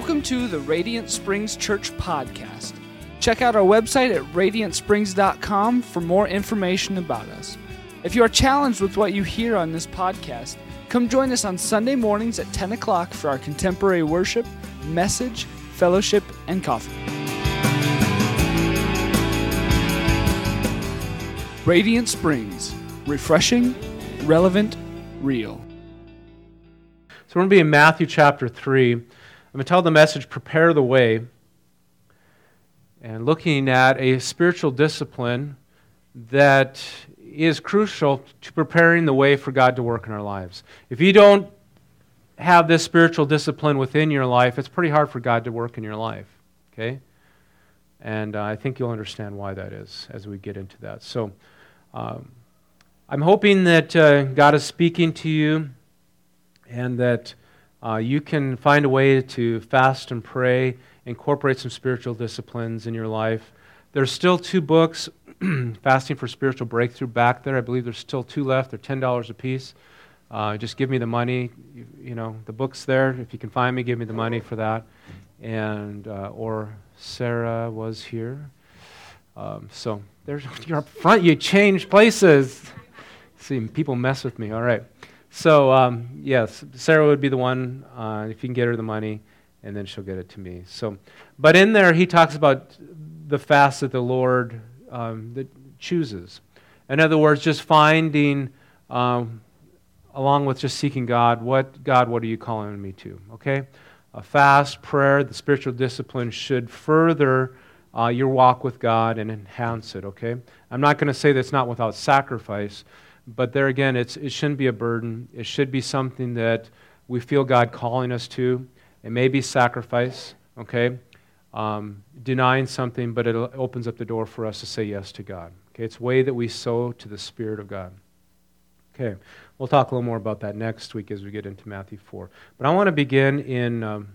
Welcome to the Radiant Springs Church podcast. Check out our website at radiantsprings.com for more information about us. If you are challenged with what you hear on this podcast, come join us on Sunday mornings at 10 o'clock for our contemporary worship, message, fellowship, and coffee. Radiant Springs, refreshing, relevant, real. So we're going to be in Matthew chapter 3. I'm going to tell the message, Prepare the Way, and looking at a spiritual discipline that is crucial to preparing the way for God to work in our lives. If you don't have this spiritual discipline within your life, it's pretty hard for God to work in your life, okay? And I think you'll understand why that is as we get into that. So I'm hoping that God is speaking to you and that you can find a way to fast and pray, incorporate some spiritual disciplines in your life. There's still 2 books, Fasting for Spiritual Breakthrough, back there. I believe there's still 2 left. They're $10 a piece. Just give me the money. You know, the book's there. If you can find me, give me the money for that. And or Sarah was here. So there's you're up front. You changed places. See, people mess with me. All right. So, yes, Sarah would be the one, if you can get her the money, and then she'll get it to me. So, but in there, he talks about the fast that the Lord that chooses. In other words, just finding, along with just seeking God, what are you calling me to? Okay? A fast, prayer, the spiritual discipline should further your walk with God and enhance it, okay? I'm not going to say that's not without sacrifice, but there again, it shouldn't be a burden. It should be something that we feel God calling us to. It may be sacrifice, okay? Denying something, but it opens up the door for us to say yes to God. Okay, it's a way that we sow to the Spirit of God. Okay, we'll talk a little more about that next week as we get into Matthew 4. But I want to begin in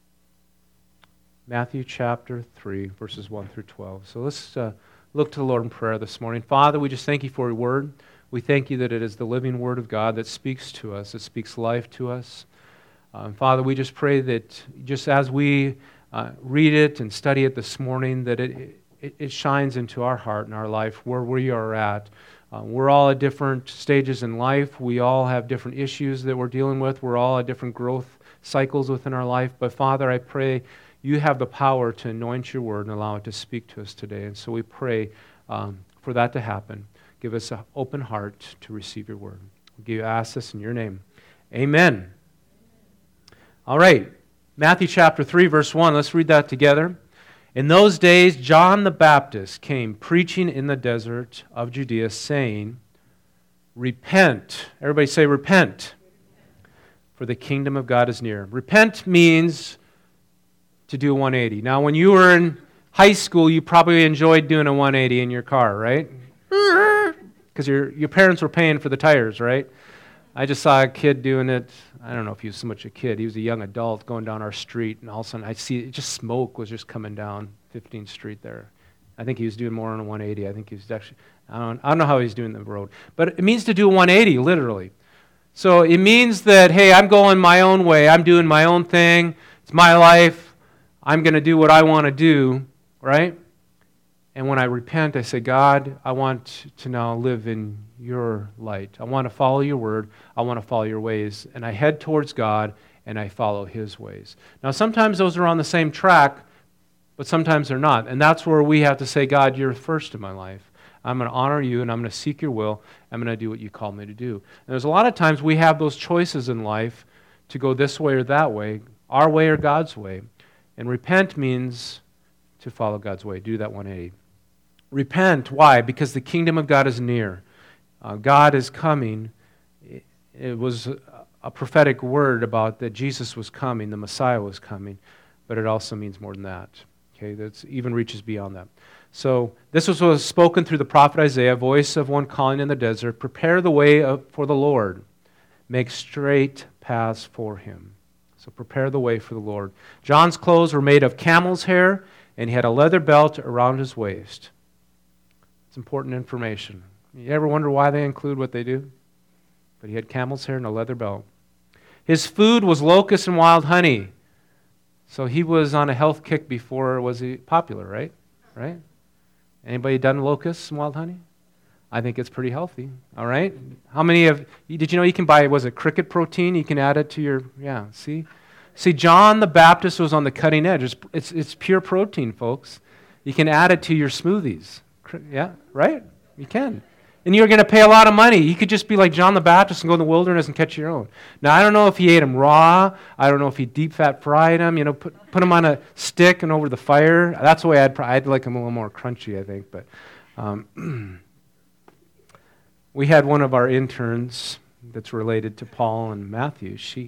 Matthew chapter 3, verses 1 through 12. So let's look to the Lord in prayer this morning. Father, we just thank you for your word. We thank you that it is the living word of God that speaks to us, that speaks life to us. Father, we just pray that just as we read it and study it this morning, that it shines into our heart and our life where we are at. We're all at different stages in life. We all have different issues that we're dealing with. We're all at different growth cycles within our life. But Father, I pray you have the power to anoint your word and allow it to speak to us today. And so we pray for that to happen. Give us an open heart to receive your word. We ask this in your name. Amen. All right. Matthew chapter 3, verse 1. Let's read that together. In those days, John the Baptist came preaching in the desert of Judea, saying, Repent. Everybody say, repent. For the kingdom of God is near. Repent means to do a 180. Now, when you were in high school, you probably enjoyed doing a 180 in your car, right? Because your parents were paying for the tires, right? I just saw a kid doing it. I don't know if he was so much a kid. He was a young adult going down our street, and all of a sudden I see just smoke was just coming down 15th Street there. I think he was doing more on a 180. I think he was actually, I don't know how he's doing the road. But it means to do a 180, literally. So it means that, hey, I'm going my own way. I'm doing my own thing. It's my life. I'm going to do what I want to do, right? And when I repent, I say, God, I want to now live in your light. I want to follow your word. I want to follow your ways. And I head towards God, and I follow his ways. Now, sometimes those are on the same track, but sometimes they're not. And that's where we have to say, God, you're first in my life. I'm going to honor you, and I'm going to seek your will. I'm going to do what you call me to do. And there's a lot of times we have those choices in life to go this way or that way, our way or God's way. And repent means to follow God's way. Do that 180. Repent. Why? Because the kingdom of God is near. God is coming. It was a prophetic word about that Jesus was coming, the Messiah was coming, but it also means more than that. Okay, that even reaches beyond that. So this was what was spoken through the prophet Isaiah, voice of one calling in the desert, prepare the way for the Lord, make straight paths for him. So prepare the way for the Lord. John's clothes were made of camel's hair, and he had a leather belt around his waist. It's important information. You ever wonder why they include what they do? But he had camel's hair and a leather belt. His food was locusts and wild honey. So he was on a health kick before was he popular, right? Right? Anybody done locusts and wild honey? I think it's pretty healthy, all right? How many did you know you can buy, was it cricket protein? You can add it to your, see? See, John the Baptist was on the cutting edge. It's pure protein, folks. You can add it to your smoothies. Yeah, right? You can. And you're going to pay a lot of money. You could just be like John the Baptist and go in the wilderness and catch your own. Now, I don't know if he ate them raw. I don't know if he deep fat fried them. Put them on a stick and over the fire. That's the way I'd like them a little more crunchy, I think. But we had one of our interns that's related to Paul and Matthew. She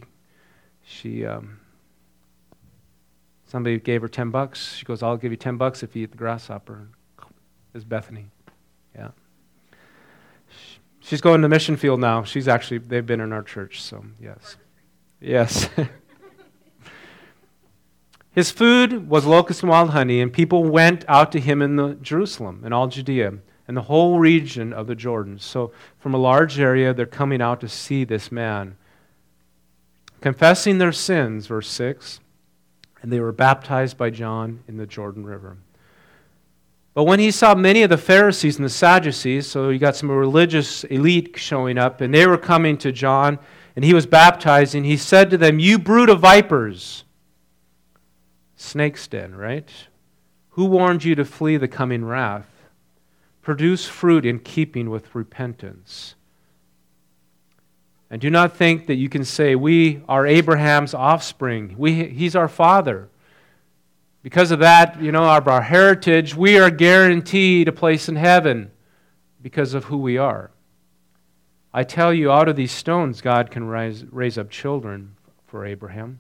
somebody gave her $10. She goes, "I'll give you $10 if you eat the grasshopper." It's Bethany. Yeah. She's going to mission field now. They've been in our church, so yes. Yes. His food was locusts and wild honey, and people went out to him in Jerusalem and all Judea and the whole region of the Jordan. So from a large area, they're coming out to see this man. Confessing their sins, verse 6, and they were baptized by John in the Jordan River. But when he saw many of the Pharisees and the Sadducees, so you got some religious elite showing up, and they were coming to John, and he was baptizing, he said to them, "You brood of vipers," snake's den, right? "Who warned you to flee the coming wrath? Produce fruit in keeping with repentance. And do not think that you can say, 'We are Abraham's offspring. He's our father.' Because of that, our heritage, we are guaranteed a place in heaven because of who we are. I tell you, out of these stones, God can raise up children for Abraham."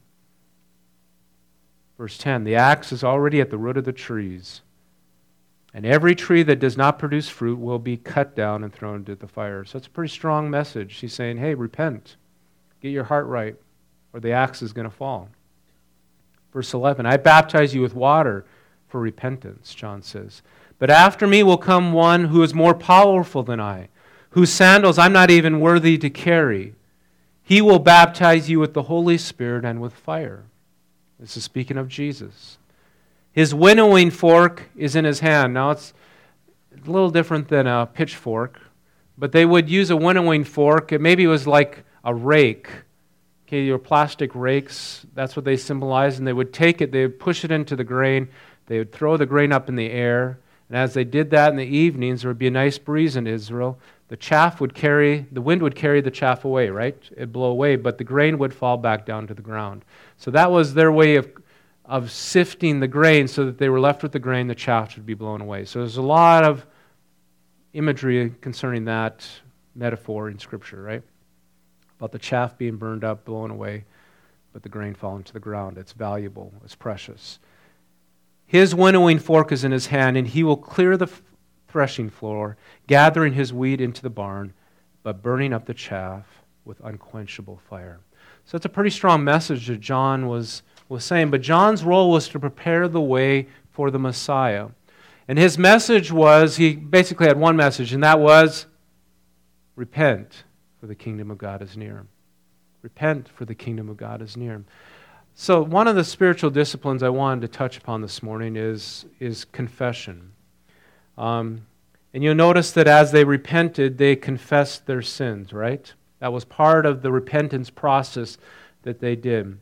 Verse 10, "The axe is already at the root of the trees, and every tree that does not produce fruit will be cut down and thrown into the fire." So it's a pretty strong message. She's saying, hey, repent. Get your heart right, or the axe is going to fall. Verse 11, "I baptize you with water for repentance," John says. "But after me will come one who is more powerful than I, whose sandals I'm not even worthy to carry. He will baptize you with the Holy Spirit and with fire." This is speaking of Jesus. "His winnowing fork is in his hand." Now it's a little different than a pitchfork, but they would use a winnowing fork. Maybe it was like a rake. Okay, your plastic rakes, that's what they symbolize, and they would take it, they would push it into the grain, they would throw the grain up in the air, and as they did that in the evenings, there would be a nice breeze in Israel. The wind would carry the chaff away, right? It'd blow away, but the grain would fall back down to the ground. So that was their way of sifting the grain so that they were left with the grain, the chaff would be blown away. So there's a lot of imagery concerning that metaphor in Scripture, right? About the chaff being burned up, blown away, but the grain falling to the ground. It's valuable. It's precious. "His winnowing fork is in his hand, and he will clear the threshing floor, gathering his wheat into the barn, but burning up the chaff with unquenchable fire." So it's a pretty strong message that John was saying. But John's role was to prepare the way for the Messiah. And his message was, he basically had one message, and that was, repent, for the kingdom of God is near. Repent, for the kingdom of God is near. So one of the spiritual disciplines I wanted to touch upon this morning is confession. And you'll notice that as they repented, they confessed their sins, right? That was part of the repentance process that they did.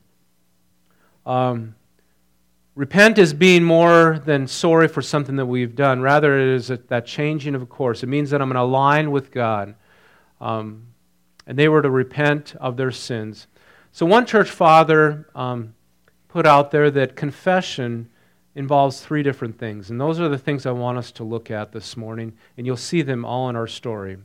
Repent is being more than sorry for something that we've done. Rather, it is that changing of course. It means that I'm going to align with God. And they were to repent of their sins. So one church father put out there that confession involves three different things. And those are the things I want us to look at this morning. And you'll see them all in our story.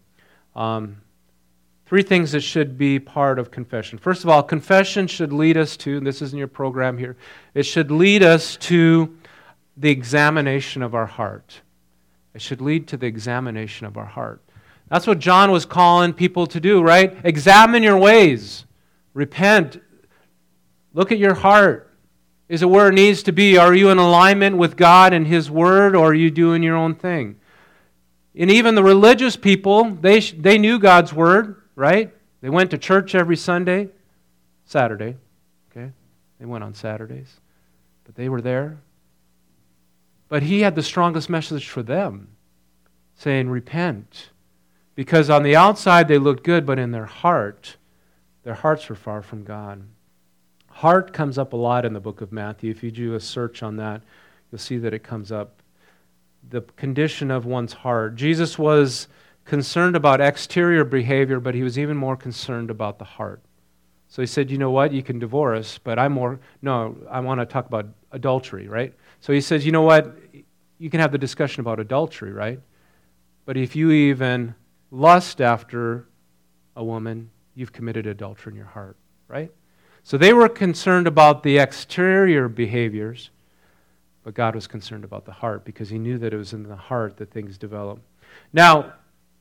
Three things that should be part of confession. First of all, confession should lead us to, and this is in your program here, it should lead us to the examination of our heart. It should lead to the examination of our heart. That's what John was calling people to do, right? Examine your ways. Repent. Look at your heart. Is it where it needs to be? Are you in alignment with God and His Word, or are you doing your own thing? And even the religious people, they knew God's Word, right? They went to church every Saturday. Okay? They went on Saturdays. But they were there. But he had the strongest message for them, saying, repent. Because on the outside they looked good, but in their hearts were far from God. Heart comes up a lot in the book of Matthew. If you do a search on that, you'll see that it comes up. The condition of one's heart. Jesus was concerned about exterior behavior, but he was even more concerned about the heart. So he said, you know what, you can divorce, but I want to talk about adultery, right? So he says, you know what, you can have the discussion about adultery, right? But if you even lust after a woman, you've committed adultery in your heart, right? So they were concerned about the exterior behaviors, but God was concerned about the heart because he knew that it was in the heart that things develop. Now,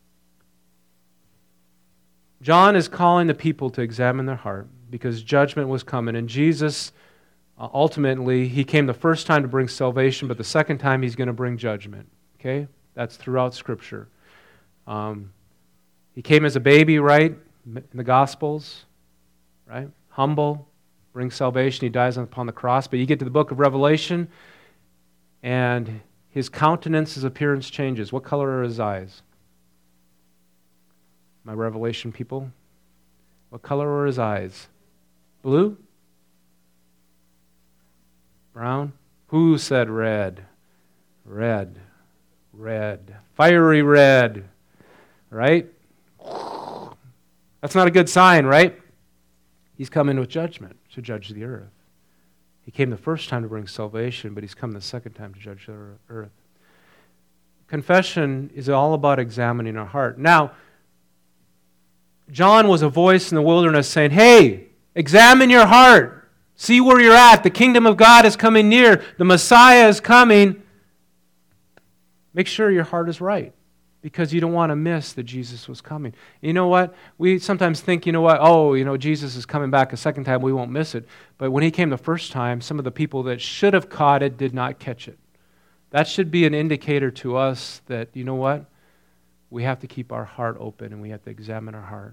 John is calling the people to examine their heart because judgment was coming. And Jesus, ultimately, he came the first time to bring salvation, but the second time he's going to bring judgment. Okay? That's throughout Scripture. He came as a baby, right? In the Gospels, right? Humble, brings salvation. He dies upon the cross. But you get to the book of Revelation, and his countenance, his appearance changes. What color are his eyes? My Revelation people? What color are his eyes? Blue? Brown? Who said red? Red. Red. Fiery red. Right? That's not a good sign, right? He's coming with judgment to judge the earth. He came the first time to bring salvation, but he's come the second time to judge the earth. Confession is all about examining our heart. Now, John was a voice in the wilderness saying, hey, examine your heart. See where you're at. The kingdom of God is coming near. The Messiah is coming. Make sure your heart is right because you don't want to miss that Jesus was coming. You know what? We sometimes think, Jesus is coming back a second time. We won't miss it. But when he came the first time, some of the people that should have caught it did not catch it. That should be an indicator to us that, you know what? We have to keep our heart open and we have to examine our heart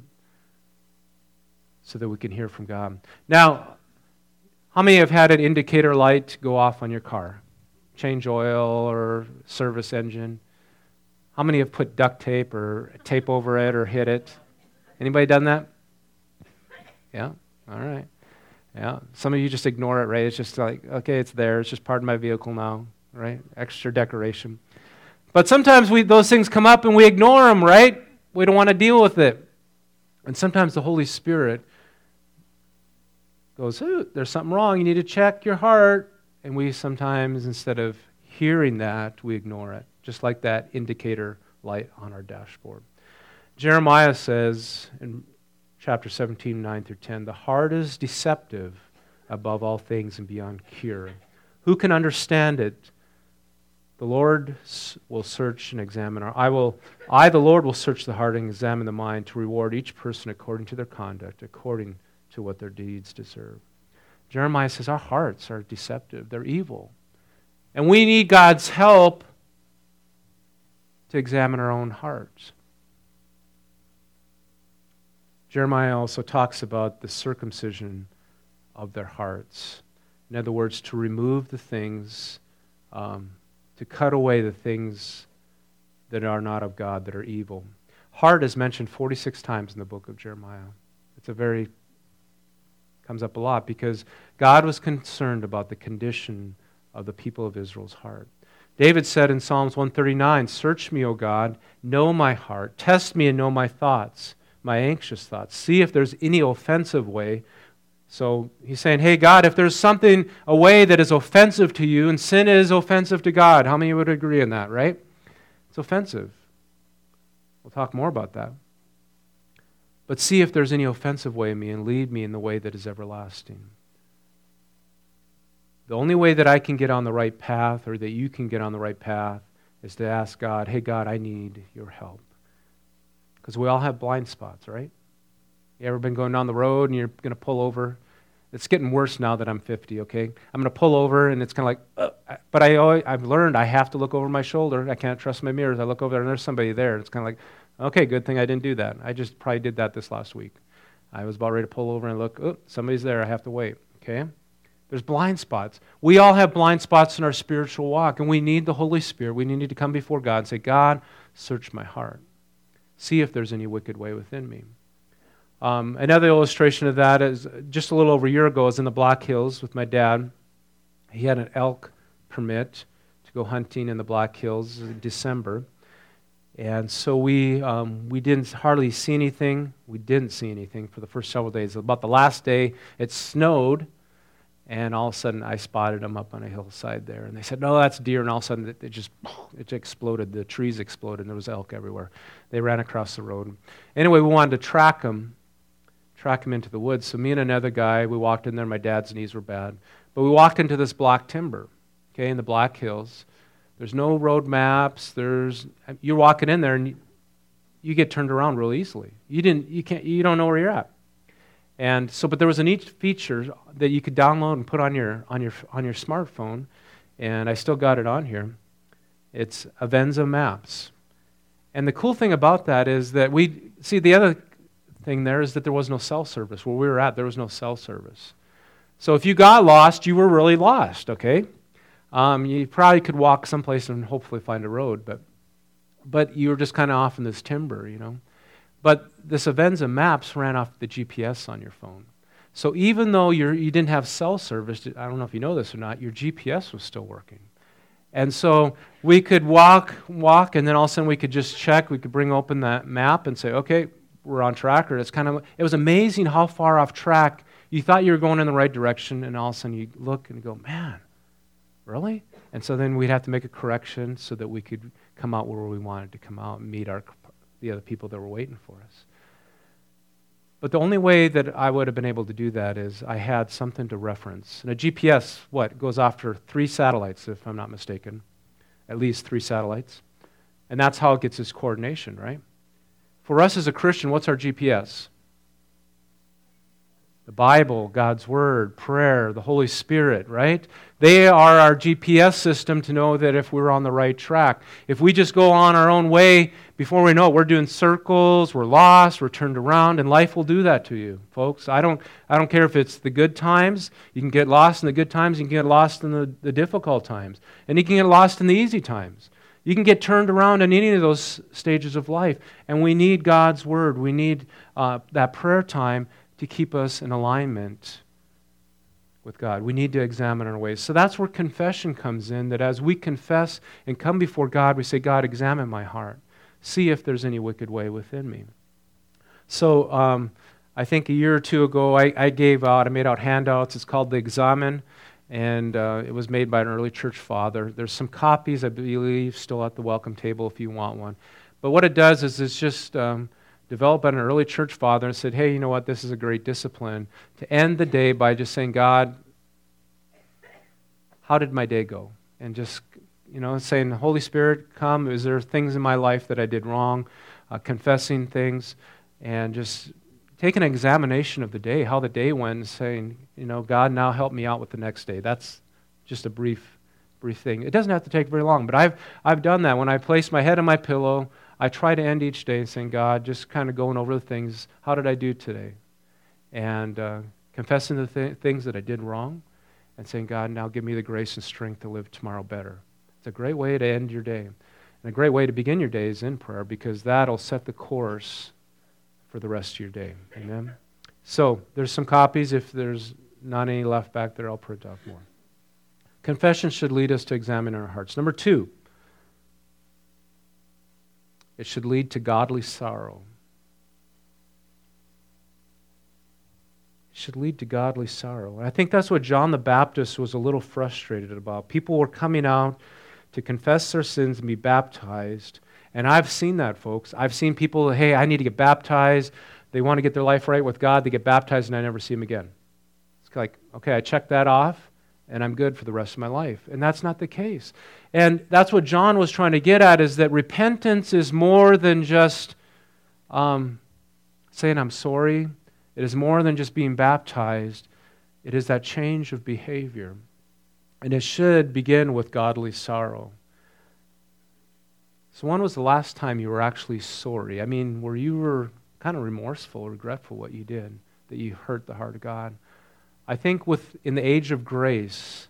so that we can hear from God. Now, how many have had an indicator light go off on your car? Change oil or service engine? How many have put duct tape or tape over it or hit it? Anybody done that? Yeah? All right. Yeah. Some of you just ignore it, right? It's just like, okay, it's there. It's just part of my vehicle now, right? Extra decoration. But sometimes those things come up and we ignore them, right? We don't want to deal with it. And sometimes the Holy Spirit goes, oh, there's something wrong. You need to check your heart. And we sometimes, instead of hearing that, we ignore it. Just like that indicator light on our dashboard. Jeremiah says in chapter 17, 9 through 10, the heart is deceptive above all things and beyond cure. Who can understand it? The Lord will search and examine I, the Lord, will search the heart and examine the mind to reward each person according to their conduct, according to what their deeds deserve. Jeremiah says our hearts are deceptive. They're evil. And we need God's help to examine our own hearts. Jeremiah also talks about the circumcision of their hearts. In other words, to remove the things, to cut away the things that are not of God, that are evil. Heart is mentioned 46 times in the book of Jeremiah. Comes up a lot because God was concerned about the condition of the people of Israel's heart. David said in Psalms 139, search me, O God, know my heart, test me and know my thoughts, my anxious thoughts. See if there's any offensive way. So he's saying, hey, God, if there's a way that is offensive to you, and sin is offensive to God, how many would agree on that, right? It's offensive. We'll talk more about that. But see if there's any offensive way in me and lead me in the way that is everlasting. The only way that I can get on the right path or that you can get on the right path is to ask God, hey, God, I need your help. Because we all have blind spots, right? You ever been going down the road and you're going to pull over? It's getting worse now that I'm 50, okay? I'm going to pull over and it's kind of like, but I've learned I have to look over my shoulder. I can't trust my mirrors. I look over there and there's somebody there. It's kind of like, okay, good thing I didn't do that. I just probably did that this last week. I was about ready to pull over and look, oh, somebody's there. I have to wait, okay? There's blind spots. We all have blind spots in our spiritual walk, and we need the Holy Spirit. We need to come before God and say, God, search my heart. See if there's any wicked way within me. Another illustration of that is just a little over a year ago. I was in the Black Hills with my dad. He had an elk permit to go hunting in the Black Hills in December. And so we didn't hardly see anything. We didn't see anything for the first several days. About the last day, it snowed. And all of a sudden, I spotted them up on a hillside there. And they said, no, that's deer. And all of a sudden, it exploded. The trees exploded, and there was elk everywhere. They ran across the road. Anyway, we wanted to track them into the woods. So me and another guy, we walked in there. My dad's knees were bad. But we walked into this black timber, okay, in the Black Hills. There's no road maps. You're walking in there, and you get turned around real easily. You don't know where you're at. And so, but there was a neat feature that you could download and put on your smartphone, and I still got it on here. It's Avenza Maps. And the cool thing about that is that the other thing there is that there was no cell service. Where we were at, there was no cell service. So if you got lost, you were really lost, okay? You probably could walk someplace and hopefully find a road, but you were just kind of off in this timber, you know. But this Avenza Maps ran off the GPS on your phone. So even though you didn't have cell service, I don't know if you know this or not, your GPS was still working. And so we could walk, and then all of a sudden we could just check. We could bring open that map and say, okay, we're on track. Or it was amazing how far off track you thought you were going in the right direction, and all of a sudden you look and go, man, really? And so then we'd have to make a correction so that we could come out where we wanted to come out and meet the other people that were waiting for us. But the only way that I would have been able to do that is I had something to reference. And a GPS, goes after 3 satellites, if I'm not mistaken. At least 3 satellites. And that's how it gets its coordination, right? For us as a Christian, what's our GPS? The Bible, God's Word, prayer, the Holy Spirit, right? They are our GPS system to know that if we're on the right track. If we just go on our own way, before we know it, we're doing circles, we're lost, we're turned around, and life will do that to you, folks. I don't care if it's the good times. You can get lost in the good times, you can get lost in the difficult times, and you can get lost in the easy times. You can get turned around in any of those stages of life, and we need God's Word. We need that prayer time to keep us in alignment with God. We need to examine our ways. So that's where confession comes in, that as we confess and come before God, we say, God, examine my heart. See if there's any wicked way within me. So I think a year or two ago, I made out handouts. It's called The Examen, and it was made by an early church father. There's some copies, I believe, still at the welcome table if you want one. But what it does is it's just developed by an early church father and said, hey, you know what, this is a great discipline to end the day by just saying, God, how did my day go? And just, saying, Holy Spirit, come. Is there things in my life that I did wrong? Confessing things, and just take an examination of the day, how the day went, and saying, God, now help me out with the next day. That's just a brief thing. It doesn't have to take very long, but I've done that. When I place my head on my pillow, I try to end each day saying, God, just kind of going over the things. How did I do today? And confessing the things that I did wrong, and saying, God, now give me the grace and strength to live tomorrow better. It's a great way to end your day. And a great way to begin your day is in prayer, because that'll set the course for the rest of your day. Amen? So there's some copies. If there's not any left back there, I'll print out more. Confession should lead us to examine our hearts. Number 2, it should lead to godly sorrow. It should lead to godly sorrow. And I think that's what John the Baptist was a little frustrated about. People were coming out to confess their sins and be baptized. And I've seen that, folks. I've seen people, hey, I need to get baptized. They want to get their life right with God. They get baptized, and I never see them again. It's like, okay, I checked that off, and I'm good for the rest of my life. And that's not the case. And that's what John was trying to get at, is that repentance is more than just saying I'm sorry. It is more than just being baptized. It is that change of behavior. And it should begin with godly sorrow. So when was the last time you were actually sorry? I mean, where you were kind of remorseful, regretful what you did, that you hurt the heart of God? I think in the age of grace,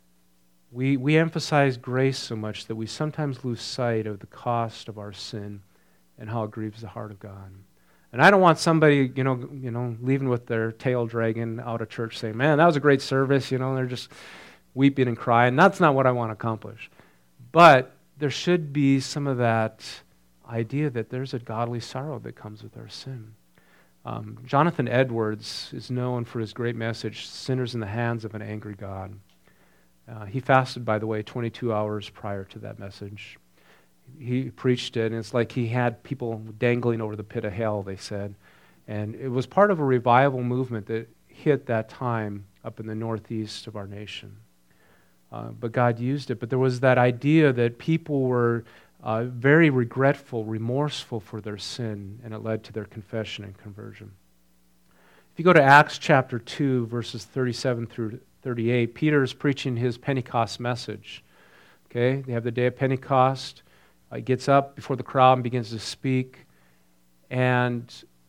we emphasize grace so much that we sometimes lose sight of the cost of our sin and how it grieves the heart of God. And I don't want somebody, leaving with their tail dragging out of church saying, man, that was a great service, they're just weeping and crying. That's not what I want to accomplish. But there should be some of that idea that there's a godly sorrow that comes with our sin. Jonathan Edwards is known for his great message, Sinners in the Hands of an Angry God. He fasted, by the way, 22 hours prior to that message. He preached it, and it's like he had people dangling over the pit of hell, they said. And it was part of a revival movement that hit that time up in the northeast of our nation. But God used it. But there was that idea that people were very regretful, remorseful for their sin, and it led to their confession and conversion. If you go to Acts chapter 2, verses 37 through 38, Peter is preaching his Pentecost message. Okay, they have the day of Pentecost. He gets up before the crowd and begins to speak. And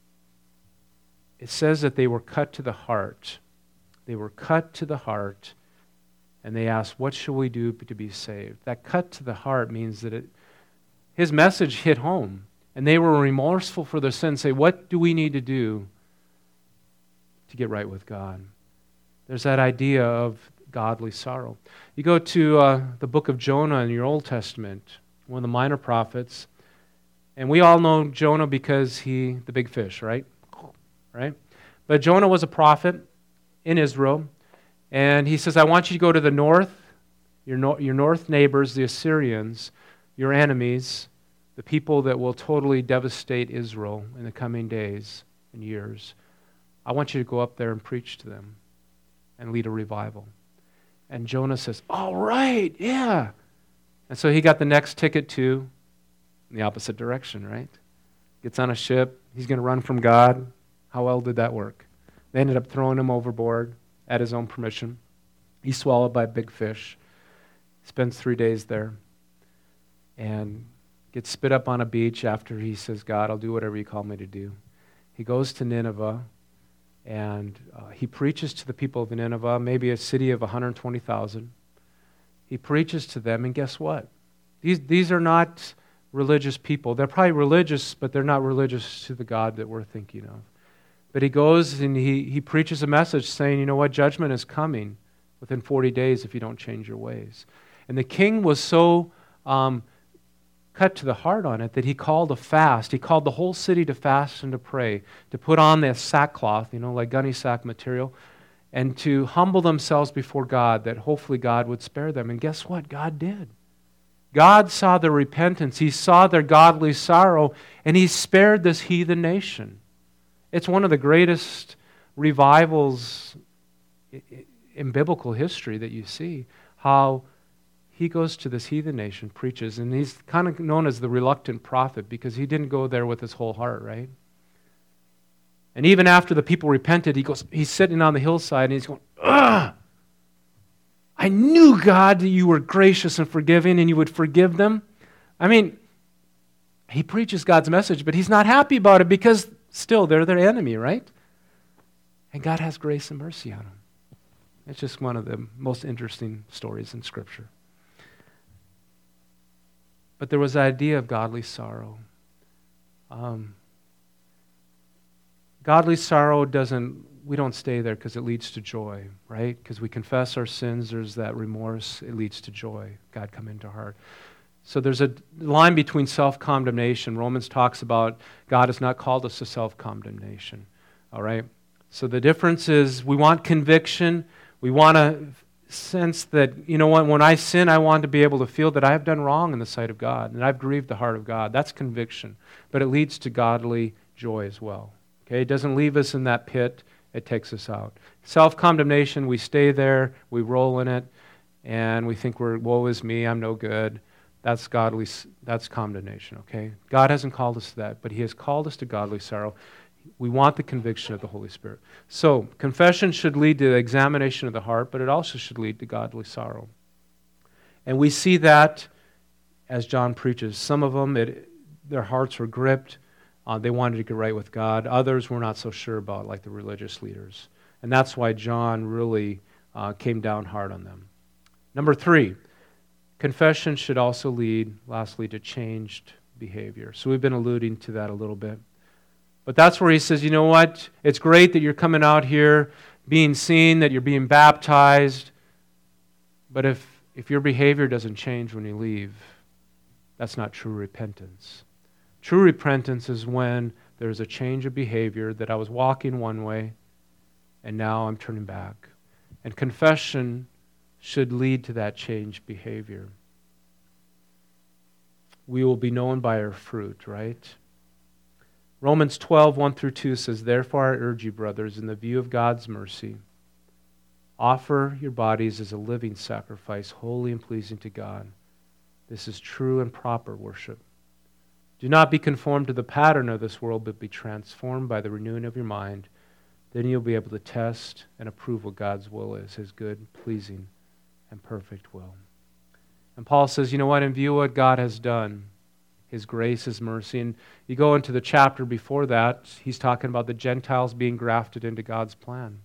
it says that they were cut to the heart. They were cut to the heart, and they asked, what shall we do to be saved? That cut to the heart means that his message hit home, and they were remorseful for their sin, say, what do we need to do to get right with God? There's that idea of godly sorrow. You go to the book of Jonah in your Old Testament, one of the minor prophets, and we all know Jonah because the big fish, right? But Jonah was a prophet in Israel, and he says, I want you to go to the north, your north neighbors, the Assyrians, your enemies, the people that will totally devastate Israel in the coming days and years. I want you to go up there and preach to them and lead a revival. And Jonah says, all right, yeah. And so he got the next ticket too, in the opposite direction, right? Gets on a ship. He's going to run from God. How well did that work? They ended up throwing him overboard at his own permission. He's swallowed by a big fish. Spends 3 days there and gets spit up on a beach after he says, God, I'll do whatever you call me to do. He goes to Nineveh, and he preaches to the people of Nineveh, maybe a city of 120,000. He preaches to them, and guess what? These are not religious people. They're probably religious, but they're not religious to the God that we're thinking of. But he goes and he preaches a message saying, you know what, judgment is coming within 40 days if you don't change your ways. And the king was so cut to the heart on it that he called a fast. He called the whole city to fast and to pray, to put on their sackcloth, like gunny sack material, and to humble themselves before God, that hopefully God would spare them. And guess what? God did. God saw their repentance. He saw their godly sorrow, and he spared this heathen nation. It's one of the greatest revivals in biblical history that you see, how he goes to this heathen nation, preaches, and he's kind of known as the reluctant prophet because he didn't go there with his whole heart, right? And even after the people repented, he's sitting on the hillside and he's going, ugh! I knew, God, that you were gracious and forgiving and you would forgive them. I mean, he preaches God's message, but he's not happy about it because still they're their enemy, right? And God has grace and mercy on them. It's just one of the most interesting stories in Scripture. But there was the idea of godly sorrow. Godly sorrow we don't stay there because it leads to joy, right? Because we confess our sins, there's that remorse, it leads to joy. God come into our heart. So there's a line between self-condemnation. Romans talks about God has not called us to self-condemnation, all right? So the difference is we want conviction. We want to sense that, when I sin, I want to be able to feel that I have done wrong in the sight of God and I've grieved the heart of God. That's conviction. But it leads to godly joy as well. Okay? It doesn't leave us in that pit. It takes us out. Self-condemnation, we stay there, we roll in it, and we think woe is me, I'm no good. That's condemnation, okay? God hasn't called us to that, but he has called us to godly sorrow. We want the conviction of the Holy Spirit. So, confession should lead to the examination of the heart, but it also should lead to godly sorrow. And we see that as John preaches. Some of them, their hearts were gripped. They wanted to get right with God. Others were not so sure about, like the religious leaders. And that's why John really came down hard on them. Number 3, confession should also lead, lastly, to changed behavior. So we've been alluding to that a little bit. But that's where he says, you know what? It's great that you're coming out here, being seen, that you're being baptized. But if your behavior doesn't change when you leave, that's not true repentance. True repentance is when there's a change of behavior, that I was walking one way and now I'm turning back. And confession should lead to that changed behavior. We will be known by our fruit, right? Romans 12, 1 through 2 says, "Therefore I urge you, brothers, in the view of God's mercy, offer your bodies as a living sacrifice, holy and pleasing to God. This is true and proper worship. Do not be conformed to the pattern of this world, but be transformed by the renewing of your mind. Then you'll be able to test and approve what God's will is, His good, pleasing, and perfect will." And Paul says, you know what, in view of what God has done, His grace, His mercy, and you go into the chapter before that, he's talking about the Gentiles being grafted into God's plan.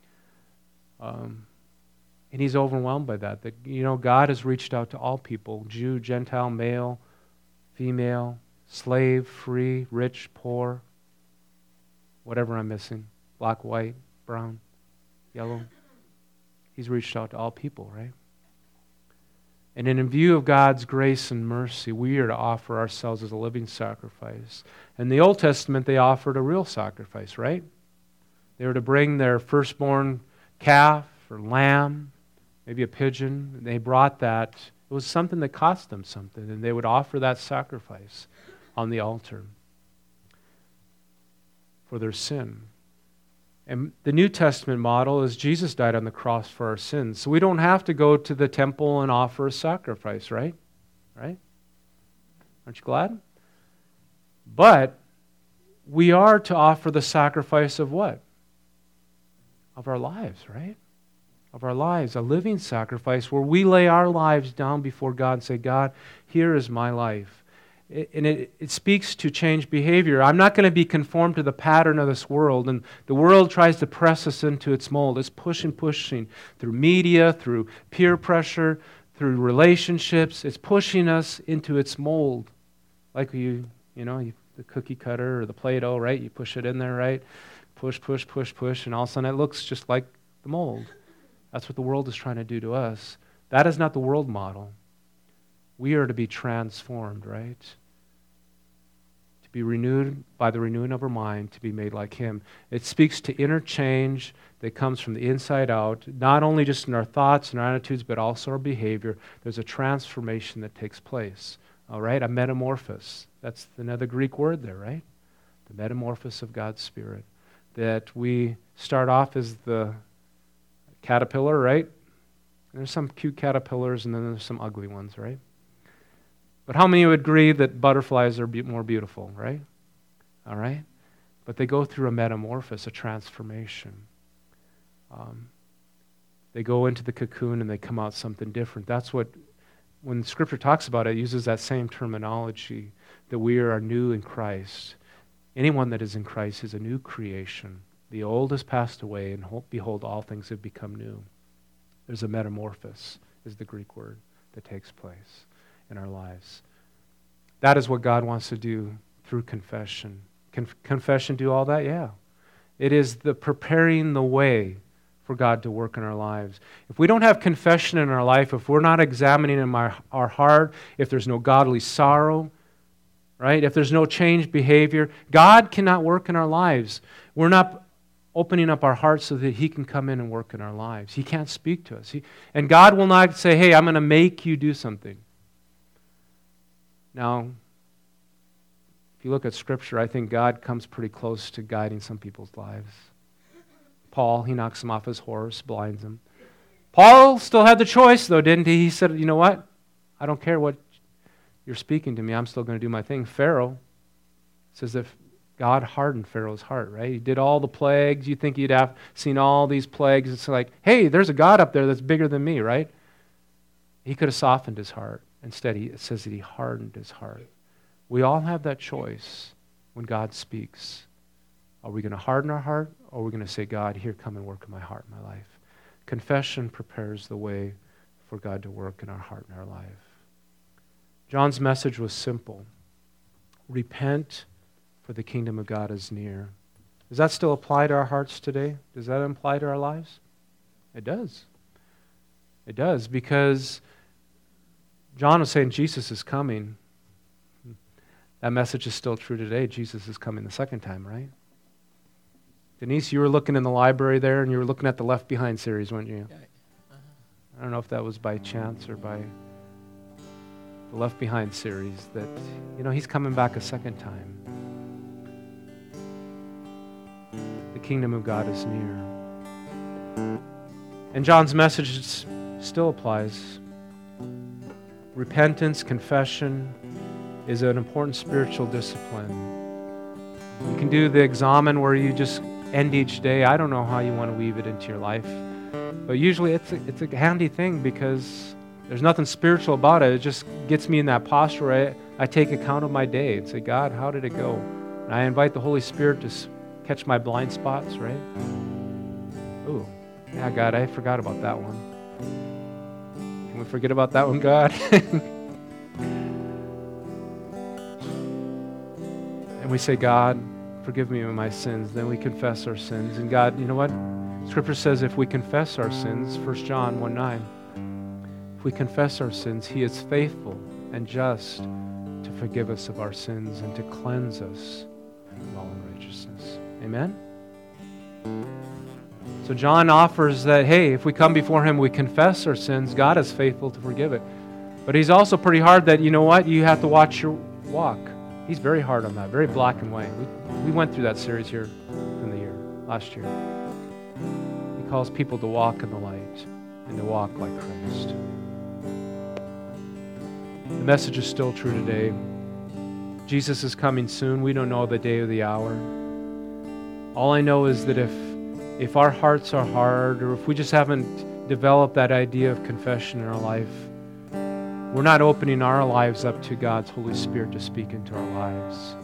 And he's overwhelmed by that. That, you know, God has reached out to all people, Jew, Gentile, male, female, slave, free, rich, poor, whatever I'm missing, black, white, brown, yellow. He's reached out to all people, right? And in view of God's grace and mercy, we are to offer ourselves as a living sacrifice. In the Old Testament, they offered a real sacrifice, right? They were to bring their firstborn calf or lamb, maybe a pigeon. They brought that. It was something that cost them something, and they would offer that sacrifice on the altar for their sin. And the New Testament model is Jesus died on the cross for our sins. So we don't have to go to the temple and offer a sacrifice, right? Right? Aren't you glad? But we are to offer the sacrifice of what? Of our lives, right? Of our lives, a living sacrifice where we lay our lives down before God and say, God, here is my life. And it speaks to change behavior. I'm not going to be conformed to the pattern of this world. And the world tries to press us into its mold. It's pushing through media, through peer pressure, through relationships. It's pushing us into its mold. Like the cookie cutter or the Play-Doh, right? You push it in there, right? Push, and all of a sudden it looks just like the mold. That's what the world is trying to do to us. That is not the world model. We are to be transformed, right? To be renewed by the renewing of our mind, to be made like Him. It speaks to inner change that comes from the inside out, not only just in our thoughts and our attitudes, but also our behavior. There's a transformation that takes place, all right? A metamorphosis. That's another Greek word there, right? The metamorphosis of God's Spirit. That we start off as the caterpillar, right? And there's some cute caterpillars and then there's some ugly ones, right? But how many would agree that butterflies are more beautiful, right? All right? But they go through a metamorphosis, a transformation. They go into the cocoon and they come out something different. That's what, when Scripture talks about it, it uses that same terminology, that we are new in Christ. Anyone that is in Christ is a new creation. The old has passed away, and behold, all things have become new. There's a metamorphosis, is the Greek word, that takes place in our lives. That is what God wants to do through confession. Can confession do all that? Yeah. It is the preparing the way for God to work in our lives. If we don't have confession in our life, if we're not examining in our heart, if there's no godly sorrow, right? If there's no changed behavior, God cannot work in our lives. We're not opening up our hearts so that He can come in and work in our lives. He can't speak to us. And God will not say, hey, I'm going to make you do something. Now, if you look at Scripture, I think God comes pretty close to guiding some people's lives. Paul, he knocks him off his horse, blinds him. Paul still had the choice, though, didn't he? He said, you know what? I don't care what you're speaking to me. I'm still going to do my thing. Pharaoh, it's as if God hardened Pharaoh's heart, right? He did all the plagues. You think he'd have seen all these plagues. It's like, hey, there's a God up there that's bigger than me, right? He could have softened his heart. Instead, it says that he hardened his heart. We all have that choice when God speaks. Are we going to harden our heart, or are we going to say, God, here, come and work in my heart and my life? Confession prepares the way for God to work in our heart and our life. John's message was simple. Repent, for the kingdom of God is near. Does that still apply to our hearts today? Does that apply to our lives? It does. It does, because John was saying Jesus is coming. That message is still true today. Jesus is coming the second time, right? Denise, you were looking in the library there, and you were looking at the Left Behind series, weren't you? I don't know if that was by chance or by the Left Behind series, that, he's coming back a second time. The kingdom of God is near. And John's message still applies. Repentance, confession is an important spiritual discipline. You can do the examen where you just end each day. I don't know how you want to weave it into your life, but usually it's a handy thing, because there's nothing spiritual about it. It just gets me in that posture where I take account of my day and say, God, how did it go? And I invite the Holy Spirit to catch my blind spots, right? Ooh, yeah, God, I forgot about that one. Can we forget about that one, God? And we say, God, forgive me of my sins. Then we confess our sins. And God, you know what? Scripture says if we confess our sins, 1 John 1:9, if we confess our sins, He is faithful and just to forgive us of our sins and to cleanse us from all unrighteousness. Amen? So John offers that, hey, if we come before Him, we confess our sins, God is faithful to forgive it. But He's also pretty hard that, you know what? You have to watch your walk. He's very hard on that, very black and white. We went through that series here in the year, last year. He calls people to walk in the light and to walk like Christ. The message is still true today. Jesus is coming soon. We don't know the day or the hour. All I know is that if our hearts are hard, or if we just haven't developed that idea of confession in our life, we're not opening our lives up to God's Holy Spirit to speak into our lives.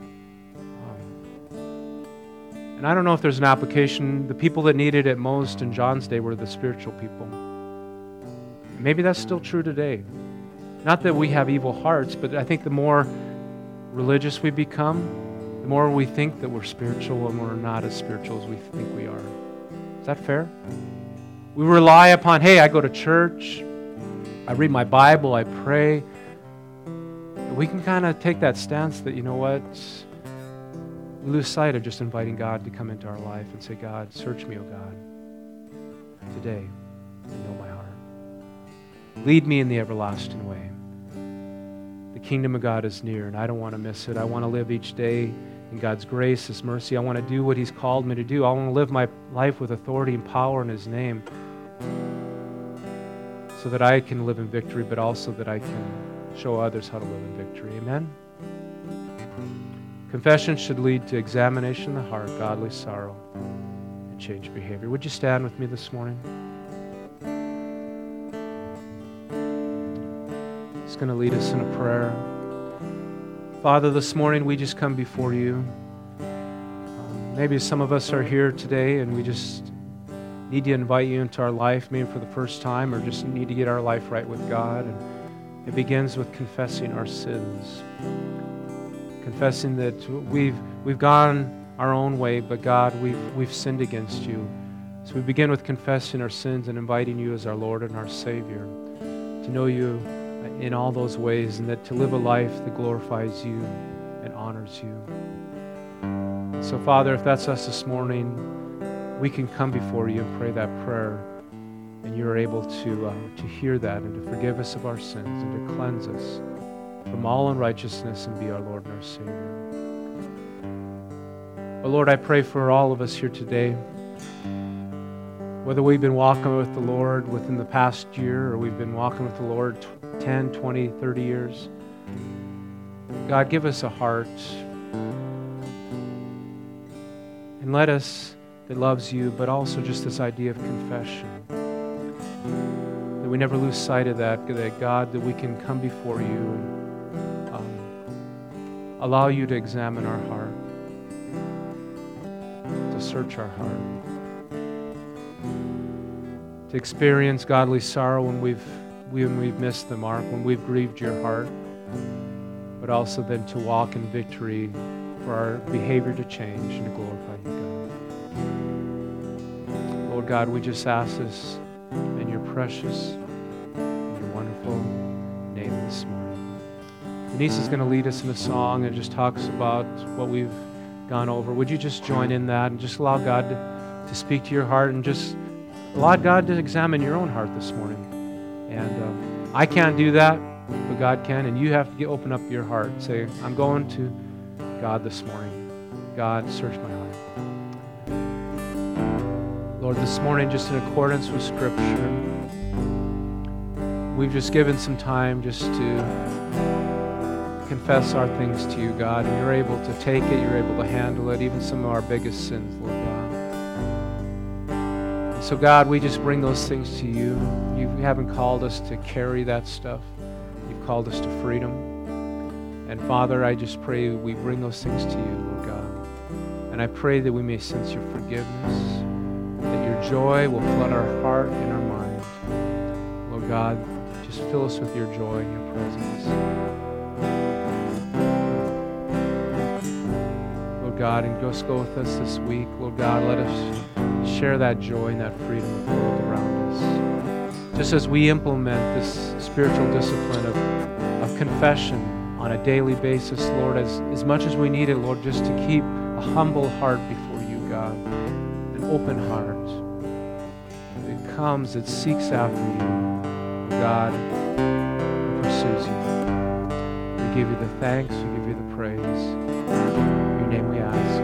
And I don't know if there's an application. The people that needed it most in John's day were the spiritual people. Maybe that's still true today. Not that we have evil hearts, but I think the more religious we become, the more we think that we're spiritual and we're not as spiritual as we think we are. Is that fair? We rely upon, hey, I go to church, I read my Bible, I pray. We can kind of take that stance that, you know what, we lose sight of just inviting God to come into our life and say, God, search me, O God, today, and know my heart. Lead me in the everlasting way. The kingdom of God is near, and I don't want to miss it. I want to live each day in God's grace, His mercy. I want to do what He's called me to do. I want to live my life with authority and power in His name, so that I can live in victory, but also that I can show others how to live in victory. Amen? Confession should lead to examination of the heart, godly sorrow, and change behavior. Would you stand with me this morning? It's going to lead us in a prayer. Father, this morning we just come before You. Maybe some of us are here today and we just need to invite You into our life, maybe for the first time, or just need to get our life right with God. And it begins with confessing our sins. Confessing that we've gone our own way, but God, we've sinned against You. So we begin with confessing our sins and inviting You as our Lord and our Savior, to know You in all those ways, and that to live a life that glorifies You and honors You. So Father, if that's us this morning, we can come before You and pray that prayer, and You're able to hear that and to forgive us of our sins and to cleanse us from all unrighteousness and be our Lord and our Savior. But Lord, I pray for all of us here today, whether we've been walking with the Lord within the past year or we've been walking with the Lord 10, 20, 30 years. God, give us a heart and let us that loves You, but also just this idea of confession. That we never lose sight of that God, that we can come before You and allow You to examine our heart. search our heart, to experience godly sorrow when we've missed the mark, when we've grieved your heart, but also then to walk in victory for our behavior to change and to glorify you, God. Lord God, we just ask this in your precious, in your wonderful name this morning. Denise is going to lead us in a song that just talks about what we've gone over. Would you just join in that and just allow God to speak to your heart and just allow God to examine your own heart this morning? And I can't do that, but God can, and you have to open up your heart and say, I'm going to God this morning. God, search my heart. Lord, this morning, just in accordance with Scripture, we've just given some time just to confess our things to you, God, and you're able to take it, you're able to handle it, even some of our biggest sins, Lord God. And so, God, we just bring those things to you. You haven't called us to carry that stuff. You've called us to freedom. And Father, I just pray we bring those things to you, Lord God. And I pray that we may sense your forgiveness, that your joy will flood our heart and our mind. Lord God, just fill us with your joy and your presence. Lord God, and just go with us this week. Lord God, let us share that joy and that freedom with the world around us. Just as we implement this spiritual discipline of confession on a daily basis, Lord, as much as we need it, Lord, just to keep a humble heart before you, God, an open heart. It comes, it seeks after you, God, and pursues you. We give you the thanks, we give you the praise. In your name we ask.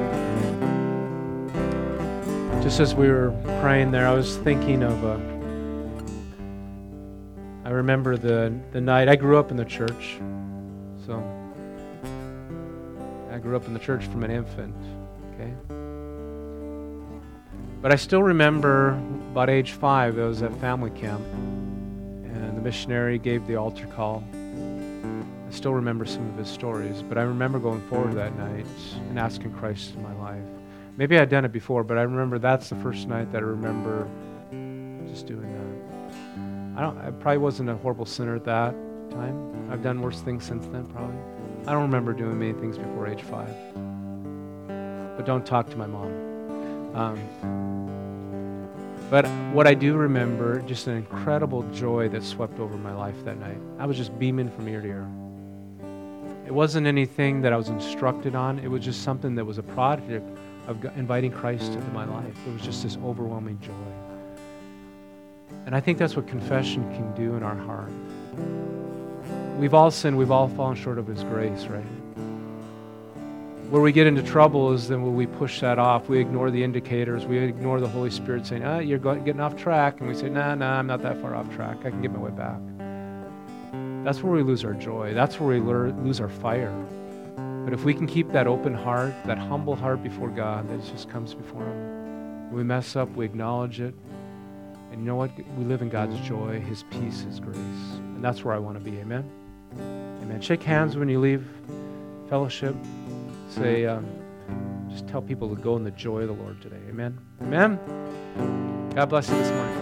Amen. Just as we were praying there, I was thinking of I remember the night, I grew up in the church, so I grew up in the church from an infant, okay? But I still remember about age 5, I was at family camp, and the missionary gave the altar call. I still remember some of his stories, but I remember going forward that night and asking Christ in my life. Maybe I'd done it before, but I remember that's the first night that I remember just doing that. I probably wasn't a horrible sinner at that time. I've done worse things since then, probably. I don't remember doing many things before age 5. But don't talk to my mom. But what I do remember, just an incredible joy that swept over my life that night. I was just beaming from ear to ear. It wasn't anything that I was instructed on. It was just something that was a product of inviting Christ into my life. It was just this overwhelming joy. And I think that's what confession can do in our heart. We've all sinned. We've all fallen short of His grace, right? Where we get into trouble is then when we push that off. We ignore the indicators. We ignore the Holy Spirit saying, you're getting off track. And we say, nah, I'm not that far off track. I can get my way back. That's where we lose our joy. That's where we lose our fire. But if we can keep that open heart, that humble heart before God that just comes before Him, when we mess up, we acknowledge it. And you know what? We live in God's joy, His peace, His grace. And that's where I want to be. Amen? Amen. Shake hands when you leave fellowship. Say, just tell people to go in the joy of the Lord today. Amen? Amen? God bless you this morning.